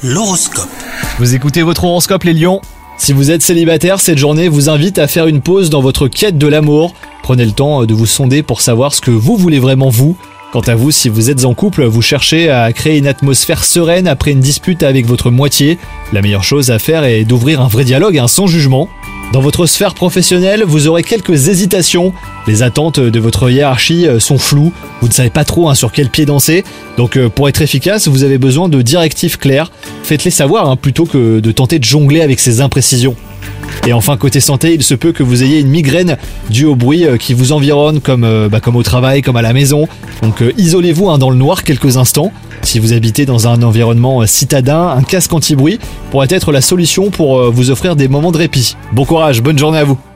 L'horoscope. Vous écoutez votre horoscope les lions. Si vous êtes célibataire, cette journée vous invite à faire une pause dans votre quête de l'amour. Prenez le temps de vous sonder pour savoir ce que vous voulez vraiment vous. Quant à vous, si vous êtes en couple, vous cherchez à créer une atmosphère sereine après une dispute avec votre moitié. La meilleure chose à faire est d'ouvrir un vrai dialogue, sans jugement. Dans votre sphère professionnelle, vous aurez quelques hésitations. Les attentes de votre hiérarchie sont floues. Vous ne savez pas trop sur quel pied danser. Donc pour être efficace, vous avez besoin de directives claires. Faites-les savoir plutôt que de tenter de jongler avec ces imprécisions. Et enfin, côté santé, il se peut que vous ayez une migraine due au bruit qui vous environne, comme au travail, comme à la maison. Donc isolez-vous dans le noir quelques instants. Si vous habitez dans un environnement citadin, un casque anti-bruit pourrait être la solution pour vous offrir des moments de répit. Bon courage, bonne journée à vous.